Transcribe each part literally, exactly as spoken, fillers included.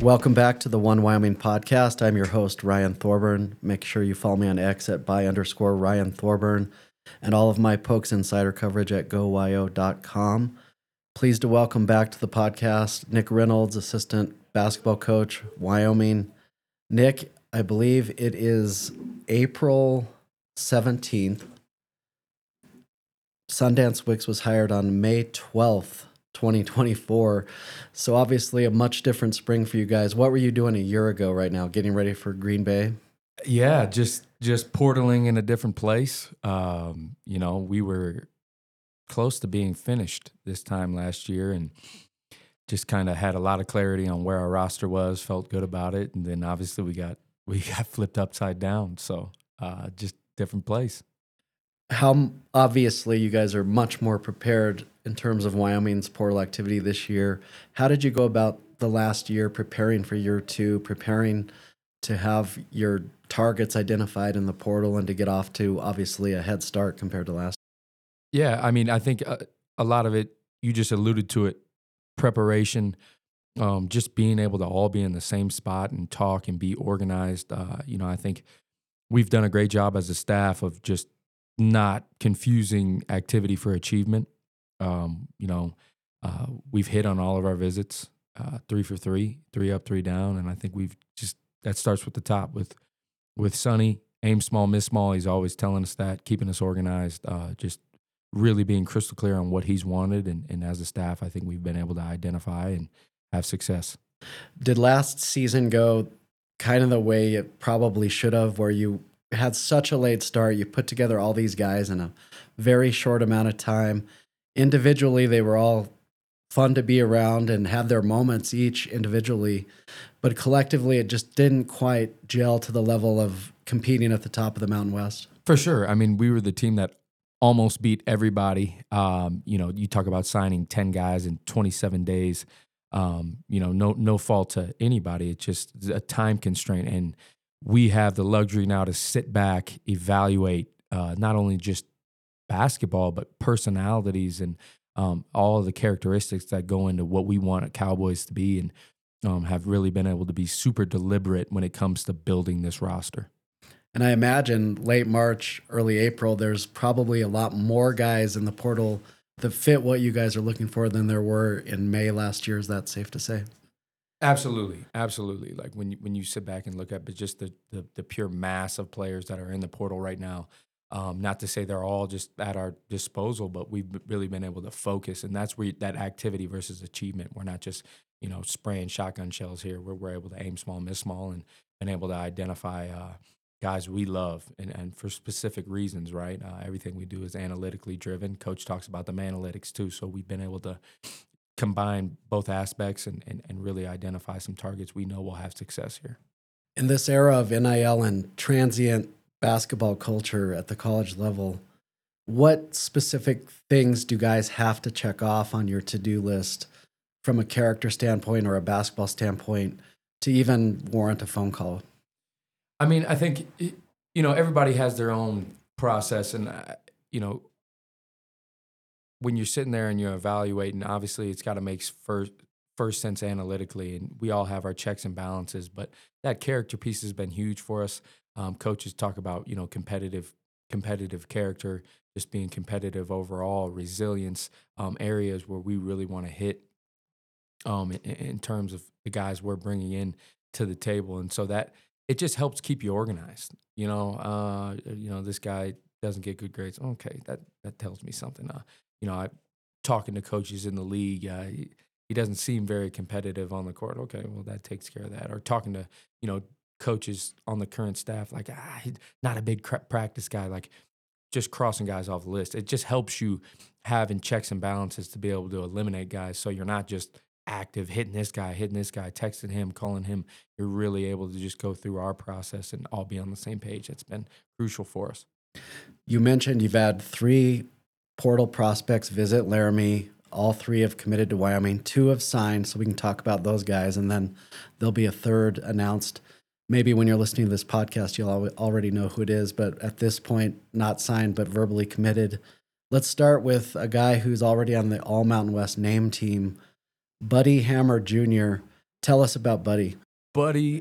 Welcome back to the One Wyoming podcast. I'm your host, Ryan Thorburn. Make sure you follow me on X at by underscore Ryan Thorburn and all of my Pokes Insider coverage at go y o dot com. Pleased to welcome back to the podcast Nick Reynolds, assistant basketball coach, Wyoming. Nick, I believe it is April seventeenth. Sundance Wicks was hired on May twelfth. twenty twenty-four. So obviously a much different spring for you guys. What were you doing a year ago right now, getting ready for Green Bay? Yeah, just just portaling in a different place. Um, you know, we were close to being finished this time last year and just kind of had a lot of clarity on where our roster was, felt good about it, and then obviously we got we got flipped upside down. So uh, just different place. How obviously you guys are much more prepared in terms of Wyoming's portal activity this year. How did you go about the last year preparing for year two, preparing to have your targets identified in the portal and to get off to obviously a head start compared to last? Yeah, I mean, I think a, a lot of it, you just alluded to it, preparation, um, just being able to all be in the same spot and talk and be organized. Uh, you know, I think we've done a great job as a staff of just not confusing activity for achievement. Um, you know, uh, we've hit on all of our visits, uh, three for three, three up, three down, and I think we've just that starts with the top with with Sonny, aim small, miss small. He's always telling us that, keeping us organized, uh, just really being crystal clear on what he's wanted, and, and as a staff, I think we've been able to identify and have success. Did last season go kind of the way it probably should have, where you had such a late start, you put together all these guys in a very short amount of time? Individually, they were all fun to be around and had their moments each individually, but collectively it just didn't quite gel to the level of competing at the top of the Mountain West. For sure. I mean, we were the team that almost beat everybody. Um, you know, you talk about signing ten guys in twenty-seven days. Um, you know, no no fault to anybody. It's just a time constraint, and we have the luxury now to sit back, evaluate uh, not only just basketball, but personalities and um, all of the characteristics that go into what we want Cowboys to be, and um, have really been able to be super deliberate when it comes to building this roster. And I imagine late March, early April, there's probably a lot more guys in the portal that fit what you guys are looking for than there were in May last year. Is that safe to say? Absolutely, absolutely. Like when you, when you sit back and look at, but just the, the the pure mass of players that are in the portal right now. Um, not to say they're all just at our disposal, but we've really been able to focus, and that's where that activity versus achievement. We're not just you know spraying shotgun shells here. We're we're able to aim small, miss small, and been able to identify uh, guys we love, and, and for specific reasons. Right, uh, everything we do is analytically driven. Coach talks about them analytics too, so we've been able to combine both aspects and, and, and really identify some targets we know will have success here. In this era of N I L and transient basketball culture at the college level, what specific things do guys have to check off on your to-do list from a character standpoint or a basketball standpoint to even warrant a phone call? I mean, I think, you know, everybody has their own process, and, uh, you know, when you're sitting there and you're evaluating, obviously it's got to make first first sense analytically, and we all have our checks and balances, but that character piece has been huge for us. Um, coaches talk about, you know, competitive competitive character, just being competitive overall, resilience, um, areas where we really want to hit um, in, in terms of the guys we're bringing in to the table. And so that it just helps keep you organized. You know, uh, you know, this guy doesn't get good grades. Okay, that, that tells me something. Uh, you know, I talking to coaches in the league, uh, he, he doesn't seem very competitive on the court. Okay, well, that takes care of that. Or talking to, you know, coaches on the current staff, like, ah, he's not a big cra- practice guy, like just crossing guys off the list. It just helps you having checks and balances to be able to eliminate guys, so you're not just active, hitting this guy, hitting this guy, texting him, calling him. You're really able to just go through our process and all be on the same page. It's been crucial for us. You mentioned you've had three portal prospects visit Laramie. All three have committed to Wyoming. Two have signed, so we can talk about those guys, and then there'll be a third announced. Maybe when you're listening to this podcast, you'll al- already know who it is, but at this point, not signed, but verbally committed. Let's start with a guy who's already on the All Mountain West name team, Buddy Hammer Junior Tell us about Buddy. Buddy,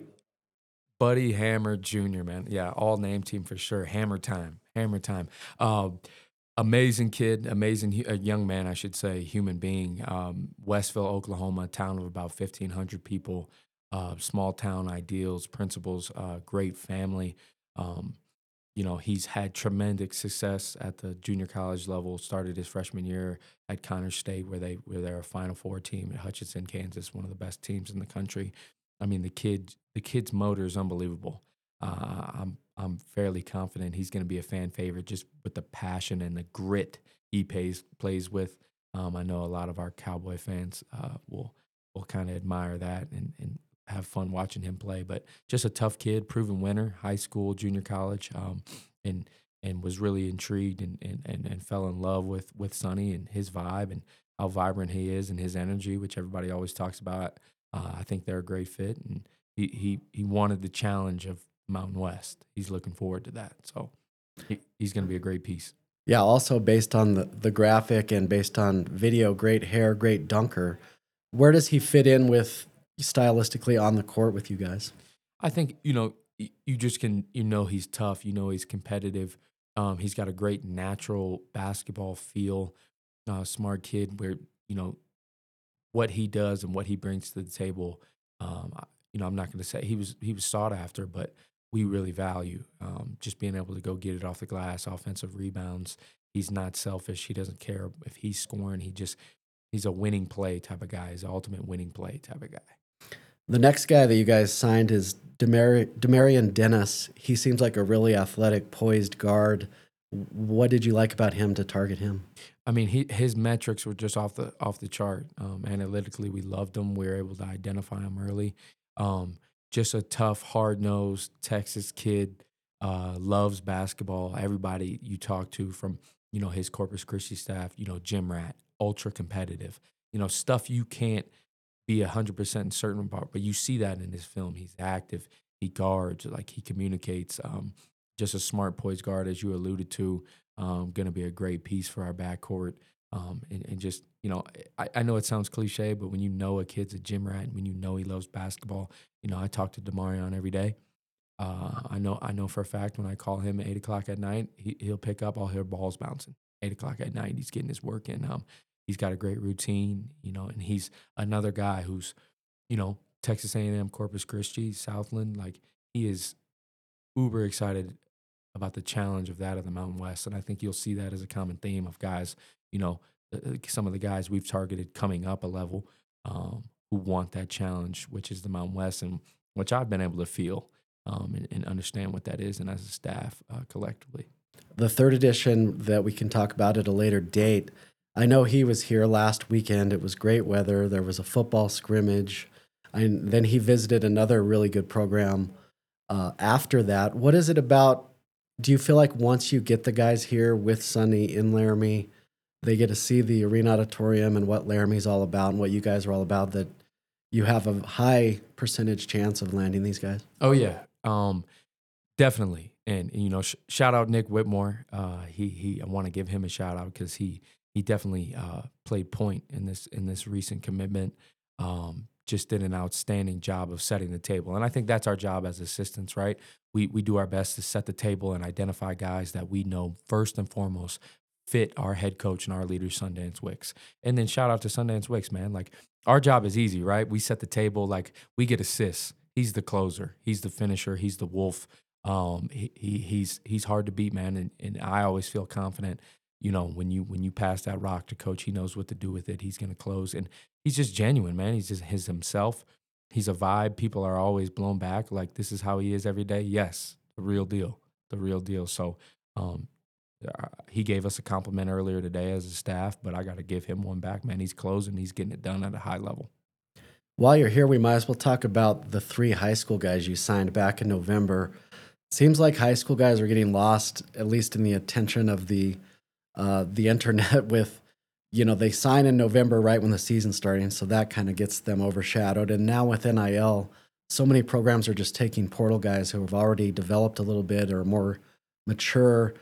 Buddy Hammer Junior, man. Yeah, all name team for sure. Hammer time, Hammer time. Um, amazing kid, amazing hu- a young man, I should say, human being. Um, Westville, Oklahoma, town of about fifteen hundred people. Uh, small town ideals, principles, uh, great family. Um, you know, he's had tremendous success at the junior college level. Started his freshman year at Connors State, where they where they're a Final Four team at Hutchinson, Kansas, one of the best teams in the country. I mean, the kid the kid's motor is unbelievable. Uh, I'm I'm fairly confident he's going to be a fan favorite just with the passion and the grit he plays plays with. Um, I know a lot of our Cowboy fans uh, will will kind of admire that and and have fun watching him play. But just a tough kid, proven winner, high school, junior college, um, and and was really intrigued and, and and and fell in love with with Sonny and his vibe and how vibrant he is and his energy, which everybody always talks about. Uh, I think they're a great fit, and he he he wanted the challenge of Mountain West. He's looking forward to that, so he, he's going to be a great piece. Yeah, also based on the, the graphic and based on video, great hair, great dunker. Where does he fit in with stylistically on the court with you guys? I think, you know, y- you just can, you know, he's tough, you know, he's competitive. Um, he's got a great natural basketball feel, uh, smart kid where, you know, what he does and what he brings to the table. Um, I- you know, I'm not going to say he was, he was sought after, but we really value um, just being able to go get it off the glass, offensive rebounds. He's not selfish. He doesn't care if he's scoring. He just, he's a winning play type of guy. He's an ultimate winning play type of guy. The next guy that you guys signed is Demar- Demarion Dennis. He seems like a really athletic, poised guard. What did you like about him to target him? I mean, he, his metrics were just off the off the chart. Um, analytically, we loved him. We were able to identify him early. Um, just a tough, hard nosed Texas kid. Uh, loves basketball. Everybody you talk to, from you know his Corpus Christi staff, you know gym rat, ultra competitive. You know stuff you can't be a hundred percent certain about, but you see that in his film. He's active. He guards, like he communicates. Um, just a smart poised guard, as you alluded to. Um, going to be a great piece for our backcourt. Um, and, and just you know, I, I know it sounds cliche, but when you know a kid's a gym rat, and when you know he loves basketball, you know, I talk to Demarion every day. Uh, I know I know for a fact when I call him at eight o'clock at night, he, he'll pick up. I'll hear balls bouncing. Eight o'clock at night, he's getting his work in. Um, he's got a great routine, you know, and he's another guy who's, you know, Texas A and M, Corpus Christi, Southland. Like he is uber excited about the challenge of that of the Mountain West, and I think you'll see that as a common theme of guys. You know, uh, some of the guys we've targeted coming up a level um, who want that challenge, which is the Mountain West, and which I've been able to feel um, and, and understand what that is, and as a staff uh, collectively. The third edition that we can talk about at a later date. I know he was here last weekend. It was great weather. There was a football scrimmage. And then he visited another really good program uh, after that. What is it about? Do you feel like once you get the guys here with Sonny in Laramie, they get to see the arena auditorium and what Laramie's all about and what you guys are all about, that you have a high percentage chance of landing these guys? Oh, yeah. Um, definitely. And, you know, sh- shout out Nick Whitmore. Uh, he, he, I want to give him a shout out because he, he definitely uh, played point in this, in this recent commitment. Um, just did an outstanding job of setting the table. And I think that's our job as assistants, right? We, we do our best to set the table and identify guys that we know first and foremost fit our head coach and our leader, Sundance Wicks. And then shout out to Sundance Wicks, man. Like our job is easy, right? We set the table, like we get assists. He's the closer. He's the finisher. He's the wolf. Um, he, he he's he's hard to beat, man. And and I always feel confident, you know, when you when you pass that rock to coach, he knows what to do with it. He's gonna close. And he's just genuine, man. He's just his himself. He's a vibe. People are always blown back. Like this is how he is every day. Yes, the real deal. The real deal. So um uh, he gave us a compliment earlier today as a staff, but I got to give him one back, man. He's closing. He's getting it done at a high level. While you're here, we might as well talk about the three high school guys you signed back in November. Seems like high school guys are getting lost, at least in the attention of the uh, the internet. With, you know, they sign in November right when the season's starting, so that kind of gets them overshadowed. And now with N I L, so many programs are just taking portal guys who have already developed a little bit or more mature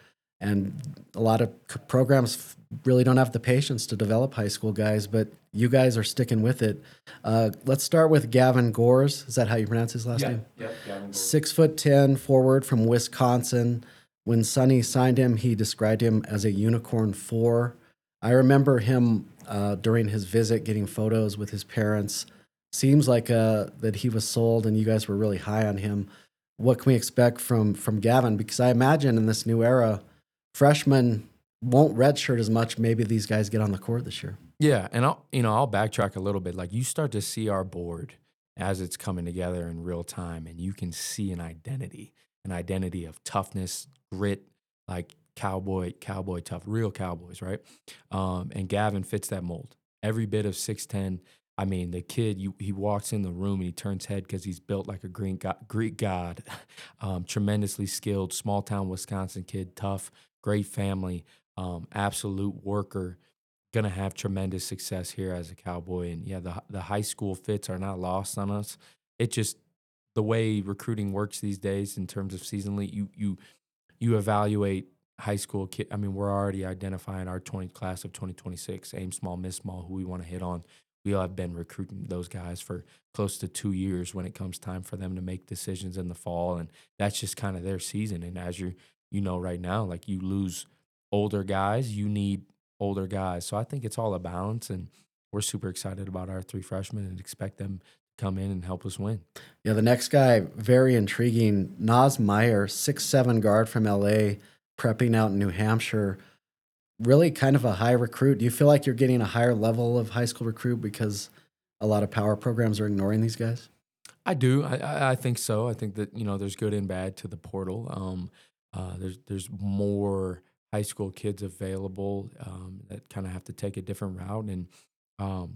And a lot of c- programs f- really don't have the patience to develop high school guys, but you guys are sticking with it. Uh, let's start with Gavin Gores. Is that how you pronounce his last Yeah, name? yeah, Gavin Gores. Six foot ten forward from Wisconsin. When Sonny signed him, he described him as a unicorn four. I remember him uh, during his visit getting photos with his parents. Seems like uh, that he was sold, and you guys were really high on him. What can we expect from from Gavin? Because I imagine in this new era, freshmen won't redshirt as much. Maybe these guys get on the court this year. Yeah, and I'll you know I'll backtrack a little bit. Like you start to see our board as it's coming together in real time, and you can see an identity, an identity of toughness, grit, like cowboy, cowboy tough, real cowboys, right? Um, and Gavin fits that mold. Every bit of six ten. I mean, the kid, you, he walks in the room and he turns head because he's built like a Greek god. Greek god. um, tremendously skilled, small town Wisconsin kid, tough, great family, um, absolute worker, gonna have tremendous success here as a Cowboy. And yeah, the the high school fits are not lost on us. It just the way recruiting works these days in terms of seasonally, you you you evaluate high school kid. I mean, we're already identifying our twenty class of twenty twenty-six, aim small, miss small, who we want to hit on. We have been recruiting those guys for close to two years when it comes time for them to make decisions in the fall, and that's just kind of their season. And as you you know right now, like you lose older guys, you need older guys. So I think it's all a balance, and we're super excited about our three freshmen and expect them to come in and help us win. Yeah, the next guy, very intriguing. Nas Meyer, six seven guard from L A, prepping out in New Hampshire. Really kind of a high recruit. Do you feel like you're getting a higher level of high school recruit because a lot of power programs are ignoring these guys? I do. I, I I think so. I think that you know there's good and bad to the portal. Um, uh, there's there's more high school kids available um, that kind of have to take a different route. And um,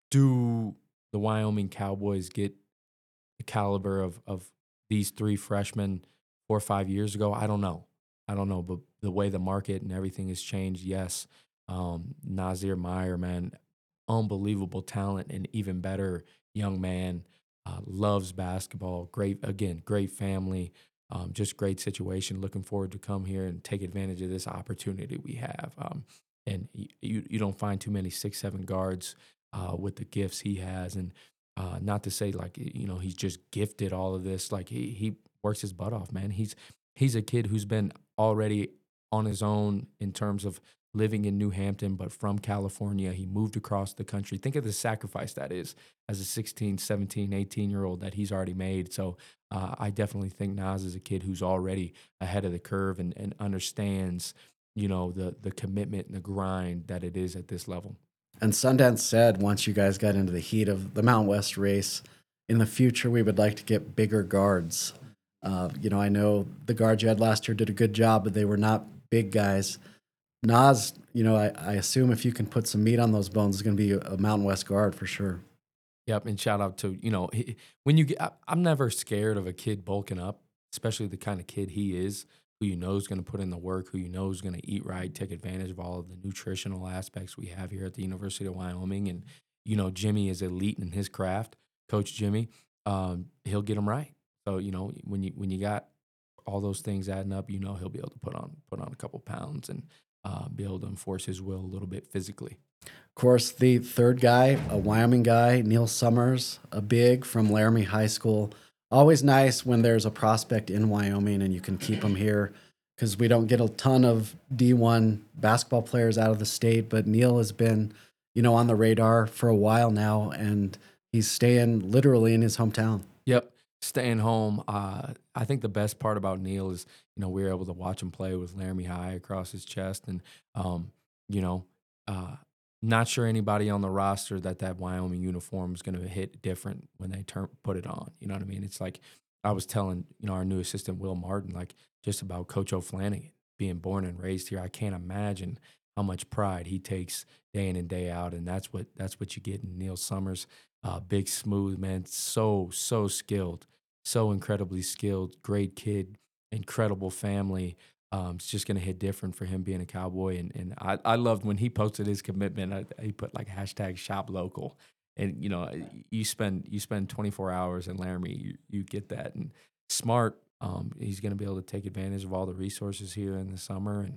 do the Wyoming Cowboys get the caliber of of these three freshmen four or five years ago? I don't know. I don't know. But the way the market and everything has changed, yes. Um, Nazir Meyer, man, unbelievable talent and even better young man. Uh, loves basketball. Great, again, great family. Um, just great situation. Looking forward to come here and take advantage of this opportunity we have. Um, and y- you you don't find too many six seven guards uh, with the gifts he has. And uh, not to say like you know he's just gifted all of this. Like he he works his butt off, man. He's he's a kid who's been already on his own in terms of living in New Hampton, but from California. He moved across the country. Think of the sacrifice that is as a sixteen, seventeen, eighteen year old that he's already made. So uh, I definitely think Nas is a kid who's already ahead of the curve and, and understands, you know, the the commitment and the grind that it is at this level. And Sundance said once you guys got into the heat of the Mountain West race, in the future we would like to get bigger guards. Uh, you know, I know the guards you had last year did a good job, but they were not big guys. Nas, you know, I, I assume if you can put some meat on those bones, it's going to be a, a Mountain West guard for sure. Yep, and shout out to you know he, when you get. I, I'm never scared of a kid bulking up, especially the kind of kid he is, who you know is going to put in the work, who you know is going to eat right, take advantage of all of the nutritional aspects we have here at the University of Wyoming, and you know Jimmy is elite in his craft. Coach Jimmy, um, he'll get them right. So you know when you when you got all those things adding up, you know he'll be able to put on put on a couple pounds and uh, be able to enforce his will a little bit physically. Of course, the third guy, a Wyoming guy, Neil Summers, a big from Laramie High School. Always nice when there's a prospect in Wyoming and you can keep them here because we don't get a ton of D one basketball players out of the state. But Neil has been, you know, on the radar for a while now, and he's staying literally in his hometown. Yep. Staying home. Uh, I think the best part about Neil is, you know, we were able to watch him play with Laramie High across his chest. And, um, you know, uh, not sure anybody on the roster that that Wyoming uniform is going to hit different when they turn put it on. You know what I mean? It's like I was telling, you know, our new assistant, Will Martin, like just about Coach O'Flanagan being born and raised here. I can't imagine how much pride he takes day in and day out. And that's what, that's what you get in Neil Summers. Uh, big, smooth, man. So, so skilled. So incredibly skilled, great kid, incredible family. Um, it's just going to hit different for him being a Cowboy. And and I, I loved when he posted his commitment. I, he put like hashtag shop local. And, you know, you spend you spend twenty-four hours in Laramie, you, you get that. And smart, um, he's going to be able to take advantage of all the resources here in the summer. And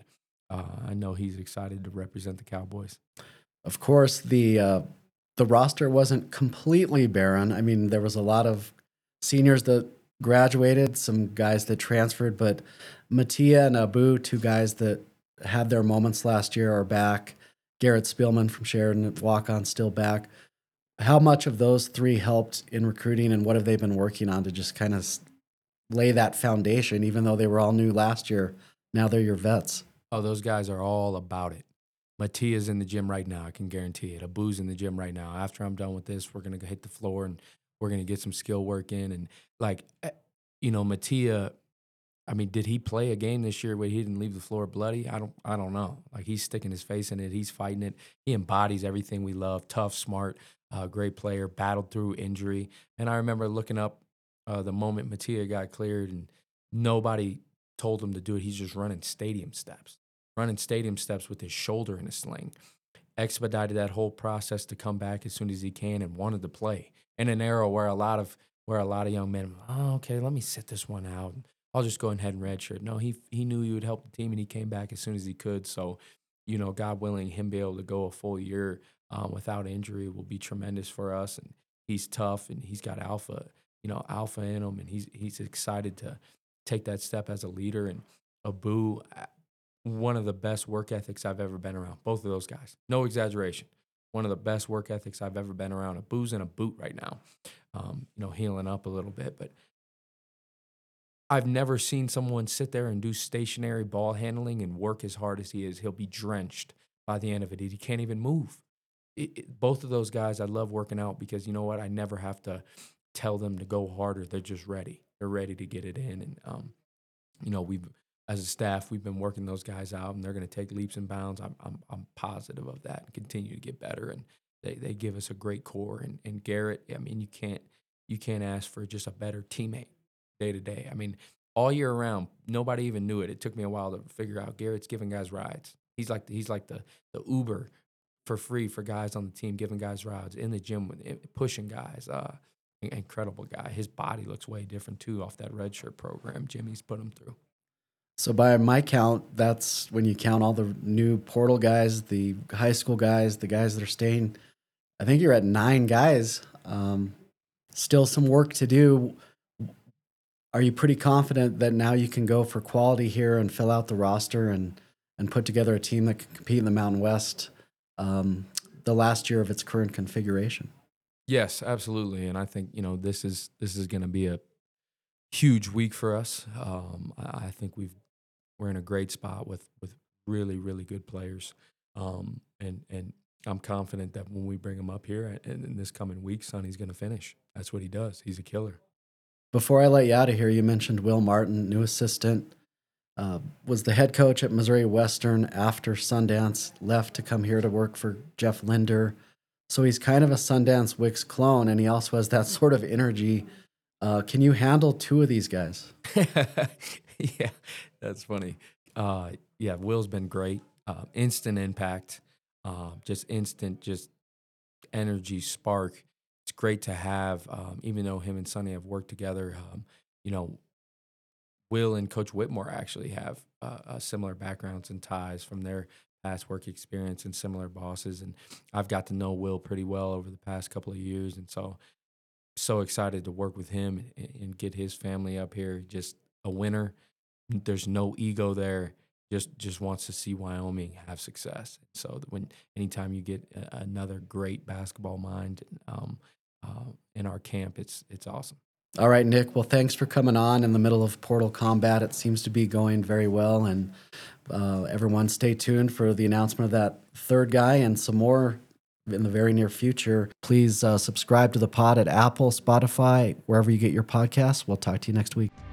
uh, I know he's excited to represent the Cowboys. Of course, the uh, the roster wasn't completely barren. I mean, there was a lot of seniors that graduated, some guys that transferred, but Mattia and Abu, two guys that had their moments last year, are back. Garrett Spielman from Sheridan, walk-on, still back. How much of those three helped in recruiting, and what have they been working on to just kind of lay that foundation, even though they were all new last year? Now they're your vets. Oh, those guys are all about it. Mattia's in the gym right now, I can guarantee it. Abu's in the gym right now. After I'm done with this, we're going to hit the floor and we're going to get some skill work in. And, like, you know, Mattia, I mean, did he play a game this year where he didn't leave the floor bloody? I don't I don't know. Like, he's sticking his face in it. He's fighting it. He embodies everything we love. Tough, smart, uh, great player, battled through injury. And I remember looking up uh, the moment Mattia got cleared and nobody told him to do it. He's just running stadium steps, running stadium steps with his shoulder in a sling. Expedited that whole process to come back as soon as he can and wanted to play in an era where a lot of where a lot of young men, oh, okay, let me sit this one out. I'll just go ahead and redshirt. No, he he knew he would help the team, and he came back as soon as he could. So, you know, God willing, him be able to go a full year um, without injury will be tremendous for us. And he's tough, and he's got alpha, you know, alpha in him, and he's he's excited to take that step as a leader. And Abu, one of the best work ethics I've ever been around. Both of those guys, no exaggeration. One of the best work ethics I've ever been around. Abu's in a boot right now, um, you know, healing up a little bit, but I've never seen someone sit there and do stationary ball handling and work as hard as he is. He'll be drenched by the end of it. He can't even move. It, it, both of those guys, I love working out because, you know what, I never have to tell them to go harder. They're just ready. They're ready to get it in. And, um, you know, we've, as a staff, we've been working those guys out, and they're going to take leaps and bounds. I'm, I'm, I'm positive of that and continue to get better. And they, they give us a great core. And, and Garrett, I mean, you can't, you can't ask for just a better teammate. Day to day. I mean, all year round, nobody even knew it. It took me a while to figure out Garrett's giving guys rides. He's like the, he's like the the Uber for free for guys on the team, giving guys rides in the gym, with pushing guys. Uh, incredible guy. His body looks way different too off that redshirt program Jimmy's put him through. So by my count, that's when you count all the new portal guys, the high school guys, the guys that are staying. I think you're at nine guys. Um, still some work to do. Are you pretty confident that now you can go for quality here and fill out the roster and, and put together a team that can compete in the Mountain West um, the last year of its current configuration? Yes, absolutely. And I think, you know, this is this is going to be a huge week for us. Um, I, I think we've we're in a great spot with with really really good players, um, and and I'm confident that when we bring him up here in, in this coming week, Sonny's going to finish. That's what he does. He's a killer. Before I let you out of here, you mentioned Will Martin, new assistant, uh, was the head coach at Missouri Western after Sundance, left to come here to work for Jeff Linder. So he's kind of a Sundance Wicks clone, and he also has that sort of energy. Uh, can you handle two of these guys? Yeah, that's funny. Uh, yeah, Will's been great. Uh, instant impact, uh, just instant, just energy, spark. It's great to have, um, even though him and Sonny have worked together. Um, you know, Will and Coach Whitmore actually have uh, uh, similar backgrounds and ties from their past work experience and similar bosses. And I've got to know Will pretty well over the past couple of years. And so, so excited to work with him and, and get his family up here. Just a winner. There's no ego there. Just just wants to see Wyoming have success. So when anytime you get a, another great basketball mind, um, Uh, in our camp, it's it's awesome. All right, Nick. Well, thanks for coming on in the middle of Portal Combat. It seems to be going very well, and uh, everyone stay tuned for the announcement of that third guy and some more in the very near future. Please uh, subscribe to the pod at Apple, Spotify, wherever you get your podcasts. We'll talk to you next week.